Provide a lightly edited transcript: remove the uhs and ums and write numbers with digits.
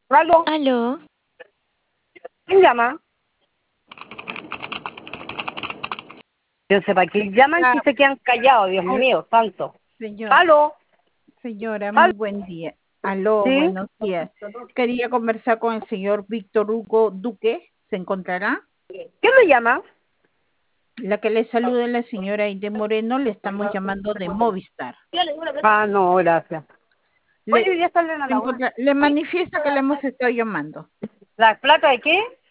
¿Aló? Aló, ¿Quién llama? Yo sé para qué llaman si Hola, se quedan callados, Dios hol- mío, santo. señor, ¿Aló? señora, muy ¿Aló? buen día. Aló, ¿Sí? buenos días. Quería conversar con el señor Víctor Hugo Duque. ¿Se encontrará? ¿Quién me llama? La que le saluda es la señora Aide Moreno. Le estamos llamando de Movistar. Ah, no, gracias. Oye, Le, ya salen a la una. le manifiesta que le hemos estado llamando. ¿La plata de qué?